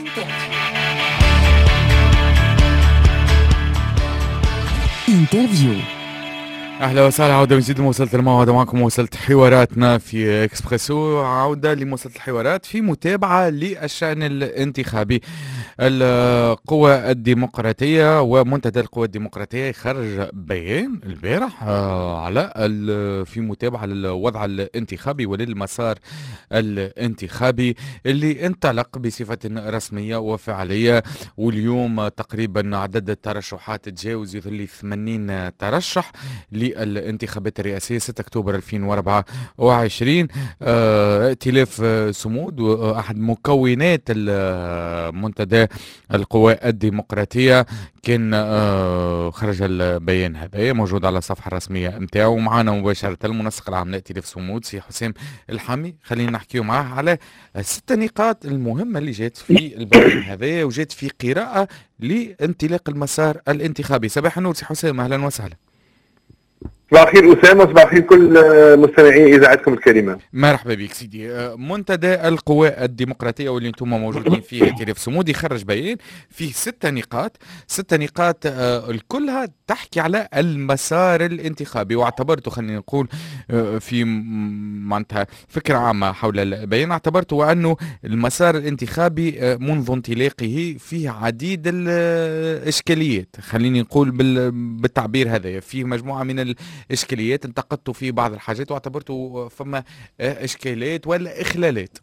انترفيو. اهلا وسهلا، عوده من جديد لمواصلة الموعد. معكم مواصلة حواراتنا في اكسبريسو، عوده لمواصلة الحوارات في متابعة للشأن الانتخابي. القوى الديمقراطية ومنتدى القوى الديمقراطية خرج بيان البارح على في متابعة للوضع الانتخابي وللمسار الانتخابي اللي انطلق بصفة رسمية وفعلية. واليوم تقريبا عدد الترشحات تجاوز يظل 80 ترشح للانتخابات الرئاسية 6 أكتوبر 2024. ائتلاف صمود أحد مكونات منتدى القوى الديمقراطية كان خرج البيان هذا موجود على الصفحة الرسمية نتاعو. معنا مباشرة المنسق العام لائتلاف صمود سي حسام الحامي. خلينا نحكيو معاه على 6 نقاط المهمة اللي جات في البيان هذا وجات في قراءة لانطلاق المسار الانتخابي. صباح النور سي حسام، أهلا وسهلا. صباح الخير أسامة، صباح الخير كل مستمعي إذاعتكم الكريمة. مرحبا بك سيدي. منتدى القوى الديمقراطية واللي انتم موجودين فيه ائتلاف صمود يخرج بيان فيه 6 نقاط. 6 نقاط كلها تحكي على المسار الانتخابي، واعتبرته خلينا نقول في معناتها فكرة عامة حول البيان. اعتبرته أنه المسار الانتخابي منذ انطلاقه فيه عديد الإشكاليات، خليني نقول بالتعبير هذا. فيه مجموعة من إشكاليات انتقدت فيه بعض الحاجات واعتبرته فما إشكالات ولا إخلالات.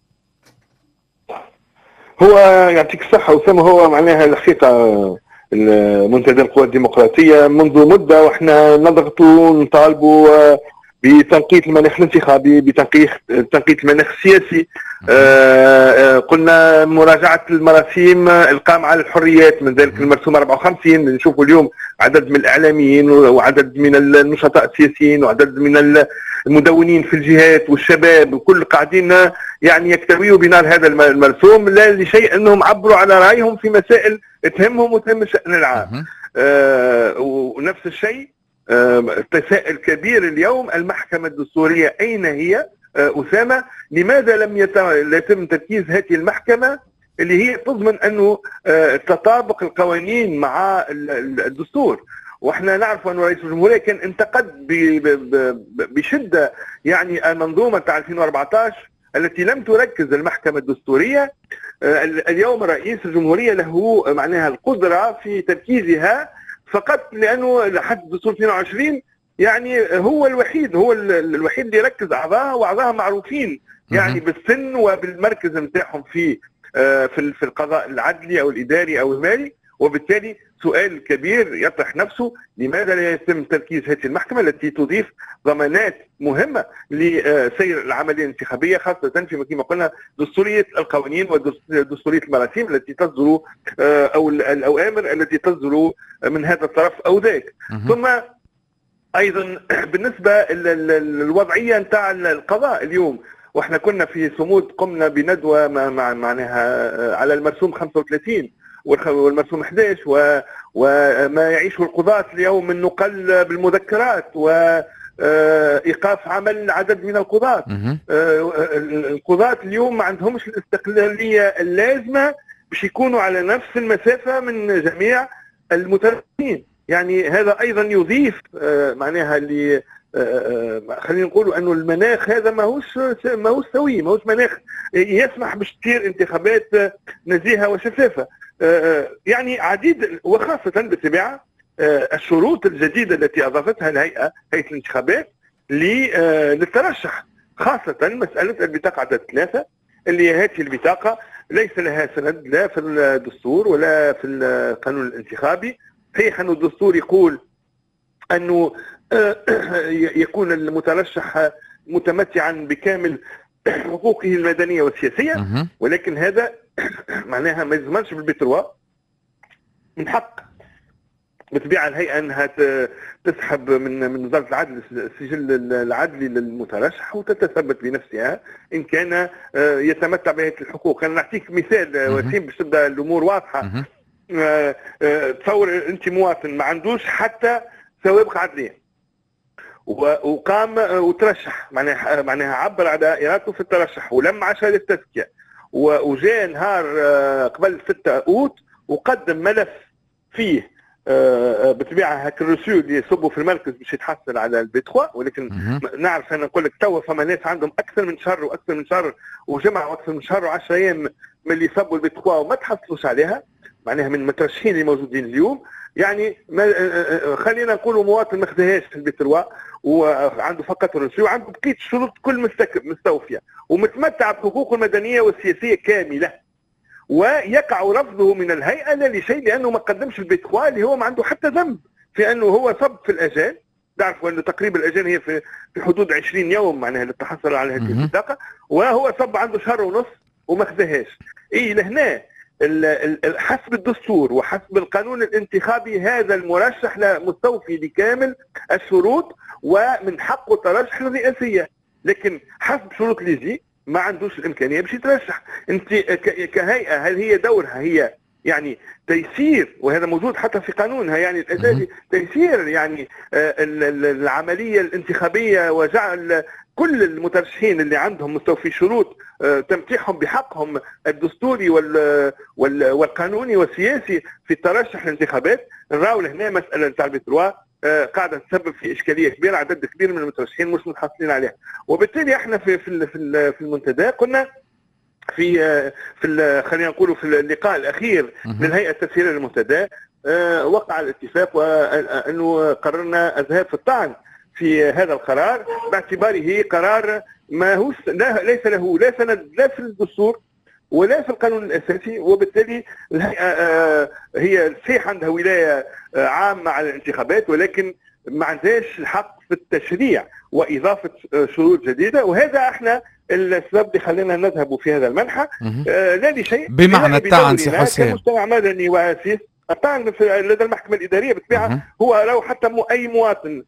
هو يعطيك الصحة أسامة، هو معناها الحقيقة منتدى القوى الديمقراطية منذ مدة وإحنا نضغطوا ونطالبوا بتنقية المناخ الانتخابي، بتنقية المناخ السياسي. قلنا مراجعة المراسيم القائمة على الحريات، من ذلك المرسوم 54. نشوفوا اليوم عدد من الإعلاميين وعدد من النشطاء السياسيين وعدد من المدونين في الجهات والشباب وكل قاعدين يعني يكتويوا بنار هذا المرسوم، لا لشيء أنهم عبروا على رأيهم في مسائل تهمهم وتهم الشأن العام. ونفس الشيء التساؤل كبير اليوم، المحكمة الدستورية أين هي أسامة؟ لماذا لم يتم تركيز هذه المحكمة اللي هي تضمن أنه تطابق القوانين مع الدستور؟ واحنا نعرف أن رئيس الجمهورية كان انتقد بشدة يعني المنظومة تاع 2014 التي لم تركز المحكمة الدستورية. اليوم رئيس الجمهورية له معناها القدرة في تركيزها فقط لأنه حتى الدستور 22 يعني هو الوحيد اللي يركز أعضاء، وأعضاء معروفين يعني بالسن وبالمركز نتاعهم في القضاء العدلي أو الإداري أو المالي. وبالتالي سؤال كبير يطرح نفسه، لماذا لا يتم تركيز هذه المحكمة التي تضيف ضمانات مهمة لسير العملية الانتخابية، خاصة فيما كما قلنا دستورية القوانين ودستورية المراسيم التي تصدر أو الأوامر التي تصدر من هذا الطرف أو ذاك. ثم أيضا بالنسبة للوضعية نتاع القضاء اليوم، واحنا كنا في صمود قمنا بندوة معناها على المرسوم 35 والمرسوم 11 وما يعيشه القضاة اليوم من نقل بالمذكرات وإيقاف عمل عدد من القضاة. القضاة اليوم ما عندهمش الاستقلالية اللازمة باش يكونوا على نفس المسافة من جميع المترشحين. يعني هذا أيضا يضيف معناها خلينا نقول أنه المناخ هذا ماهوش سوي، ماهوش مناخ يسمح باش تصير انتخابات نزيهة وشفافة. يعني عديد وخاصة بالتبعة الشروط الجديدة التي أضافتها هيئة الانتخابات للترشح، خاصة مسألة البطاقة عدد 3 اللي هذه البطاقة ليس لها سند لا في الدستور ولا في القانون الانتخابي. صحيح أن الدستور يقول أنه يكون المترشح متمتعا بكامل حقوقه المدنية والسياسية، ولكن هذا معناها ما يزمنش بالبتروا. من حق بطبيعة الهيئة أنها تسحب من وزارة العدل السجل العدلي للمترشح وتتثبت بنفسها إن كان يتمتع بهذه الحقوق. أنا نعطيك مثال وسيم باش تبدأ الأمور واضحة. تصور أنت مواطن ما عندوش حتى سوابق عدلية وقام وترشح، معناها عبر على إرادته في الترشح ولم شهادة التزكية وجاء نهار قبل 6 أوت وقدم ملف فيه بالطبيعه هاك الرسول اللي يصبوا في المركز باش يتحصل على البي 3، ولكن نعرف انا نقول لك توا فما ناس عندهم اكثر من شهر واكثر من شهر وجمعه واكثر من شهر و10 ايام من اللي صبوا البي 3 وما تحصلوش عليها، معناها من المترشحين اللي موجودين اليوم. يعني خلينا نقولوا مواطن ما خداهاش في البي 3 وعنده فقط الرسول وعنده بقيه الشروط كل مستوفيه ومتمتع بحقوقه المدنيه والسياسيه كامله، ويقع رفضه من الهيئه لا لشيء لانه ما قدمش البي 3 اللي هو ما عنده حتى ذنب في انه هو صب في الاجال. تعرفوا انه تقريبا الاجال هي في حدود 20 يوم معناها للتحصل على هذه البطاقه، وهو صب عنده شهر ونص وما خذاهاش. اي لهنا حسب الدستور وحسب القانون الانتخابي هذا المرشح لا مستوفي بكامل الشروط ومن حقه الترشح للرئاسيه، لكن حسب شروط ليجي ما عندوش الامكانيه باش يترشح. انت كهيئه هل هي دورها هي يعني تيسير، وهذا موجود حتى في قانونها يعني الاساسي، تيسير يعني العمليه الانتخابيه وجعل كل المترشحين اللي عندهم مستوفي شروط تمتيحهم بحقهم الدستوري والقانوني والسياسي في الترشح للانتخابات. نراو هنا مساله نتاع البي 3 قاعده تسبب في اشكاليه كبيره، عدد كبير من المترشحين مش متحصلين عليها، وبالتالي احنا في المنتدى قلنا في خلينا نقولوا في اللقاء الاخير للهيئه التسييريه للمنتدى وقع الاتفاق وانه قررنا الذهاب في الطعن في هذا القرار باعتباره قرار ما هوش ليس له لا سند لا في الدستور ولا في القانون الاساسي، وبالتالي الهيئه هي صحيح عندها ولايه عامه على الانتخابات ولكن ما عندهاش الحق في التشريع واضافه شروط جديده، وهذا احنا السبب اللي خلينا نذهب في هذا المنحى لا لشيء بمعنى الطعن سي حسين كمجتمع مدني واسيس. الطعن لدى المحكمه الاداريه بالطبيعه هو لو حتى اي مواطن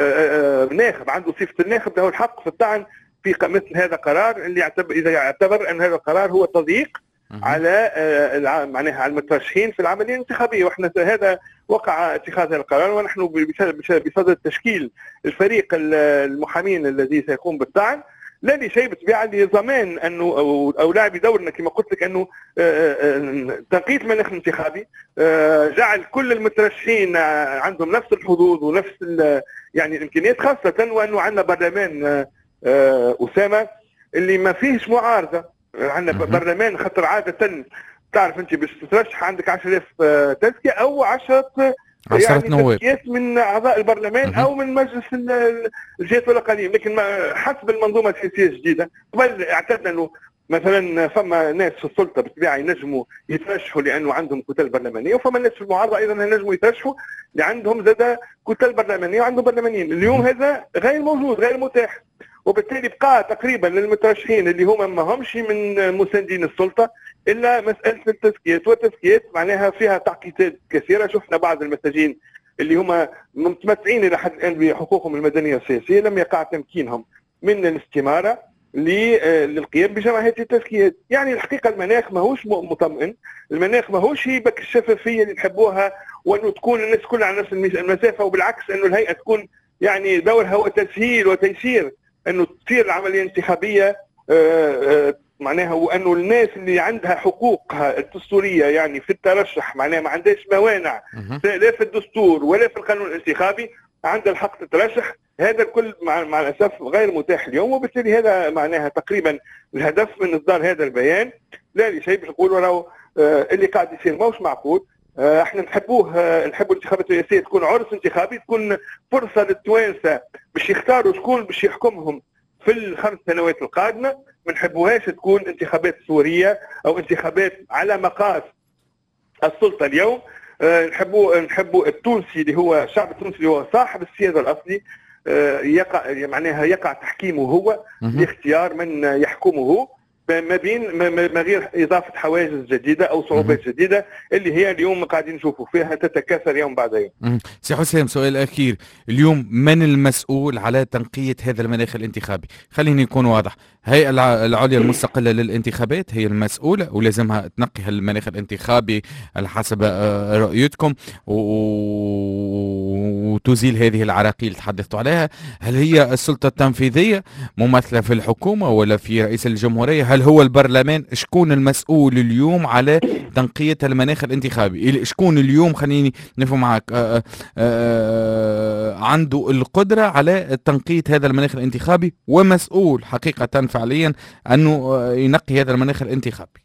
ناخب عنده صفه الناخب له الحق في الطعن في مثل هذا القرار اللي اذا يعتبر ان هذا القرار هو تضييق على معناها على المترشحين في العمليه الانتخابيه، واحنا هذا وقع اتخاذ هذا القرار ونحن بصدد تشكيل الفريق المحامين الذي سيقوم بالطعن لا لشيء بالطبيعه لضمان انه او لا بدورنا كما قلت لك انه تنقية المناخ الانتخابي جعل كل المترشحين عندهم نفس الحظوظ ونفس يعني الامكانيات، خاصه وانه عندنا برلمان اسامه اللي ما فيهش معارضه. عندنا برلمان خاطر عاده تعرف انت باش تترشح عندك 10,000 تزكيه او 10 يعني نواب من اعضاء البرلمان او من مجلس الجهات والاقاليم، لكن حسب المنظومه السياسيه الجديده قبل اعتدنا انه مثلا فما ناس في السلطه بالطبيعه ينجموا يترشحوا لانه عندهم كتل برلمانيه، وفما ناس في المعارضه ايضا ينجموا يترشحوا اللي عندهم زاد كتل برلمانيه وعندهم برلمانيين. اليوم هذا غير موجود غير متاح، وبالتالي بقى تقريبا للمترشحين اللي هما ما همش من مساندين السلطه الا مساله التزكيات، والتزكيات معناها فيها تعقيدات كثيره. شفنا بعض المساجين اللي هما متمتعين الى حد الان بحقوقهم المدنيه والسياسيه لم يقع تمكينهم من الاستماره للقيام بجمع هذه التزكيات. يعني الحقيقه المناخ ماهوش مطمئن، المناخ ماهوش هيبك الشفافيه اللي نحبوها وانه تكون الناس كلها على نفس المسافه، وبالعكس انه الهيئه تكون يعني دورها هو تسهيل وتيسير انه تصير العمليه الانتخابيه معناها، وانه الناس اللي عندها حقوقها الدستوريه يعني في الترشح معناها ما عندهاش موانع لا في الدستور ولا في القانون الانتخابي عندها الحق تترشح. هذا الكل مع الاسف غير متاح اليوم، وبالتالي هذا معناها تقريبا الهدف من اصدار هذا البيان لا لشيء باش نقولوا راهو اللي قاعد يصير ماهوش معقول. احنا نحبوا الانتخابات الرئاسيه تكون عرس انتخابي، تكون فرصه للتوانسه باش يختاروا شكون باش يحكمهم في ال5 سنوات القادمه. ما نحبوهاش تكون انتخابات سوريه او انتخابات على مقاس السلطه اليوم. نحبوا التونسي اللي هو الشعب التونسي اللي هو صاحب السياده الاصلي يقع تحكيمه هو لاختيار من يحكمه ما بين ما غير اضافه حواجز جديده او صعوبات جديده اللي هي اليوم قاعدين نشوفوا فيها تتكاثر يوم بعد يوم. سي حسام، سؤال اخير، اليوم من المسؤول على تنقية هذا المناخ الانتخابي؟ خليني يكون واضح، الهيئة العليا المستقلة للانتخابات هي المسؤولة ولازمها تنقي المناخ الانتخابي على حسب رؤيتكم وتزيل هذه العراقيل اللي تحدثتوا عليها. هل هي السلطة التنفيذية ممثلة في الحكومة ولا في رئيس الجمهورية؟ هل هو البرلمان؟ شكون المسؤول اليوم على تنقية المناخ الانتخابي؟ شكون اليوم، خليني نفهم معك، عنده القدرة على تنقية هذا المناخ الانتخابي ومسؤول حقيقة فعليا أنه ينقي هذا المناخ الانتخابي؟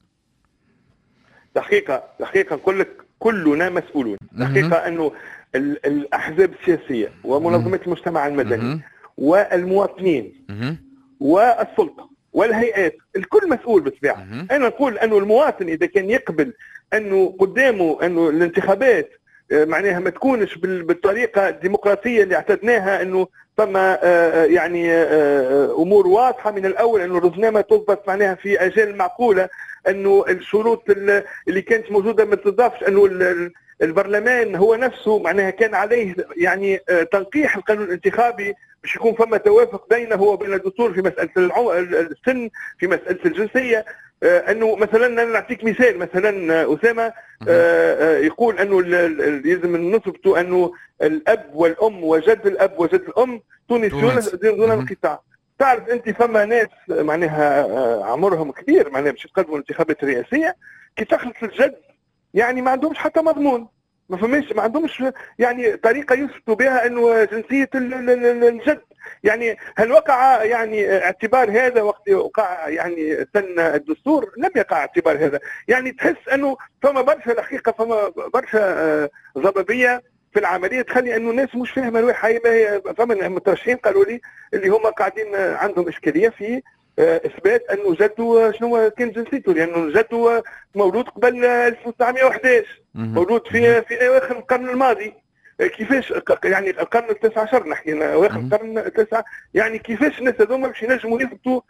دقيقة نقول لك كلنا مسؤولون. دقيقة أنه الأحزاب السياسية ومنظمات المجتمع المدني والمواطنين والسلطة والهيئات الكل مسؤول بالطبيعة. أنا نقول أنه المواطن إذا كان يقبل أنه قدامه أنه الانتخابات معناها ما تكونش بالطريقة الديمقراطية اللي اعتدناها، أنه ثم يعني أمور واضحة من الأول، أنه الرزنامة تضبط معناها في أجال معقولة، أنه الشروط اللي كانت موجودة ما تضافش، أنه البرلمان هو نفسه معناها كان عليه يعني تنقيح القانون الانتخابي باش يكون فما توافق بينه وبين الدستور في مسألة السن، في مسألة الجنسية. انه مثلا انا نعطيك مثال، مثلا اسامه يقول انه يلزم نثبتوا انه الاب والام وجد الاب وجد الام تونسيون دون انقطاع. تعرف انت فما ناس معناها عمرهم كبير معناها باش يتقدموا الانتخابات الرئاسيه كي تخلص الجد يعني ما عندهمش حتى مضمون، ما عندهمش يعني طريقه يثبتوا بها انه جنسيه الجد. يعني هل وقع يعني اعتبار هذا وقت وقع يعني سن الدستور؟ لم يقع اعتبار هذا. يعني تحس انه فما برشا الحقيقه، فما برشا ضبابيه في العمليه تخلي انه الناس مش فاهمه الواحد. فما مترشحين قالوا لي اللي هم قاعدين عندهم اشكاليه في اثبات انه جده شنو كان جنسيته، لانه جده مولود قبل 1911، مولود في اواخر القرن الماضي. كيفاش يعني القرن ال19 نحكي اواخر القرن التاسع، يعني كيفاش الناس هذوما باش ينجموا يثبتوا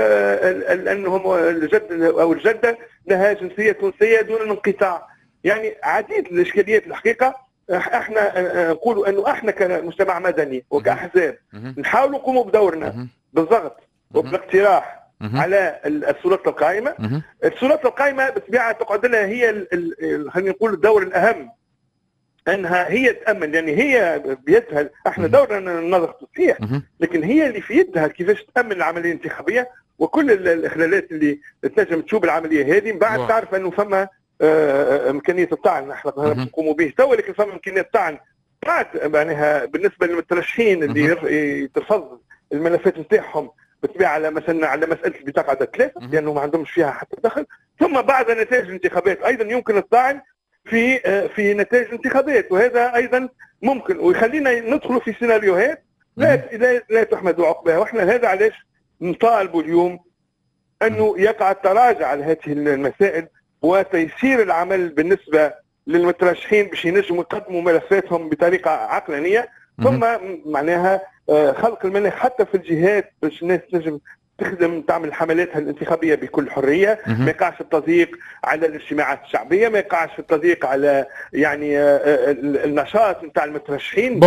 انهم الجد او الجده لها جنسيه تونسيه دون انقطاع؟ يعني عديد الاشكاليات الحقيقه. احنا نقولوا انه احنا كمجتمع مدني وكاحزاب نحاولوا نقوموا بدورنا بالضغط وبالاقتراح على السلطه القائمه. السلطه القائمه بالطبيعه تقعد لها هي خلينا نقول الدور الاهم، انها هي تامن، يعني هي بيدها. احنا دورنا نضغط تصحيح، لكن هي اللي في يدها كيفاش تامن العمليه الانتخابيه وكل الاخلالات اللي تنجم تشوب العمليه هذه. من بعد تعرف انه فما امكانيه الطعن، احنا نقوموا به تو، لكن فما امكانيه الطعن بعد معناها بالنسبه للمترشحين اللي ترفض الملفات نتاعهم بالطبيعه على مثلا على مساله البطاقه عدد 3 لانه ما عندهمش فيها حتى دخل. ثم بعد نتائج الانتخابات ايضا يمكن الطعن في نتائج الانتخابات، وهذا ايضا ممكن ويخلينا ندخل في سيناريوهات لا تحمد عقباها. واحنا هذا علاش نطالبوا اليوم انه يقع التراجع على هذه المسائل وتيسير العمل بالنسبه للمترشحين باش ينجموا يقدموا ملفاتهم بطريقه عقلانيه، ثم معناها خلق المناخ حتى في الجهات باش الناس تنجم تخدم تعمل حملاتها الانتخابيه بكل حريه. ما يقعش التضييق على الاجتماعات الشعبيه، ما يقعش التضييق على يعني النشاط نتاع المترشحين.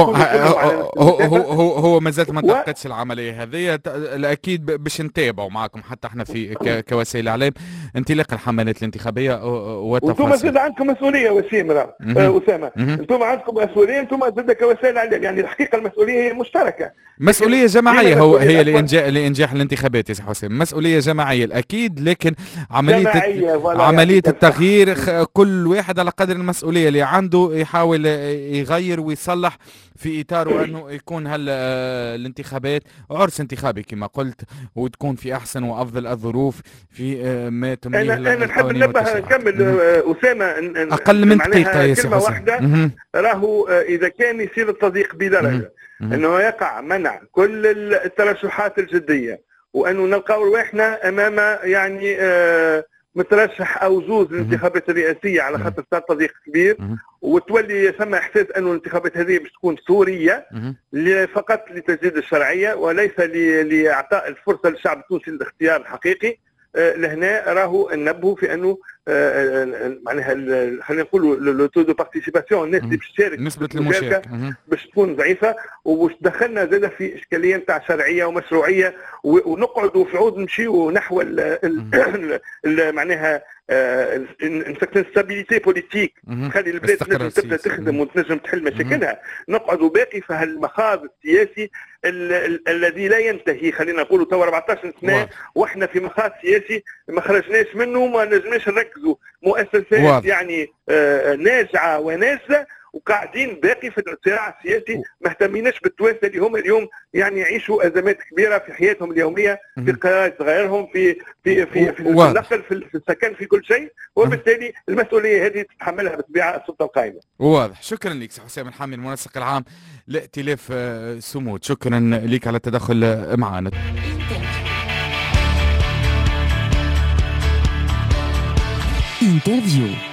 هو مازالت ما انتهتش العمليه هذه. الاكيد باش نتابعوا معكم حتى احنا في كوسائل اعلام انطلاق الحملات الانتخابيه وتفاصيل. وانتم زاد عندكم مسؤوليه وسيم اسامه، انتم عندكم مسؤوليه، انتم زاد كوسائل اعلام. يعني الحقيقه المسؤوليه هي مشتركه، مسؤوليه جماعيه. هي لانجاح الانتخابات يا حسين، مسؤوليه جماعيه الاكيد، لكن عمليه التغيير كل واحد على قدر المسؤوليه اللي عنده يحاول يغير ويصلح في اطار انه يكون الانتخابات عرس انتخابي كما قلت، وتكون في احسن وافضل الظروف في ما تمليه. انا نحب ننبه نكمل اسامه اقل من دقيقه يا كلمه واحده. راهو اذا كان يصير التضييق بدرجه انه يقع منع كل الترشحات الجديه، وانه نلقاو رواحنا امام يعني مترشح او زوز للانتخابات الرئاسيه على خاطر صار تضييق كبير، وتولي ثم احساس انه الانتخابات هذه باش تكون ثوريه فقط لتجديد الشرعيه وليس لاعطاء الفرصه للشعب التونسي للاختيار الحقيقي. لهنا راهو ننبهوا في انه معناها خلينا نقولوا لو تو دو بارتيسيباسيون، الناس اللي باش تشارك نسبه المشاركه باش تكون ضعيفه، وباش دخلنا زاد في اشكاليه نتاع شرعيه ومشروعيه، ونقعدوا في عود نمشيوا نحو معناها نسكن ستابيليتي بوليتيك، تخلي البلاد تنجم تبدا تخدم وتنجم تحل مشاكلها، نقعدوا باقي في هالمخاض السياسي الذي لا ينتهي. خلينا نقولوا تو 14 سنه واحنا في مخاض سياسي ما خرجناش منه، ما نجمناش نركزوا مؤسسات يعني ناجعه ونازله، وقاعدين باقي في الصراع السياسي، ما اهتميناش بالتوانسه اللي هم اليوم يعني يعيشوا ازمات كبيره في حياتهم اليوميه، في قراءه صغيرهم، في النقل، في السكن، في كل شيء، وبالتالي المسؤوليه هذه تتحملها بالطبيعه السلطه القائمه. واضح. شكرا لك سي حسام الحامي المنسق العام لائتلاف سمود، شكرا لك على التدخل معنا. انترفيو.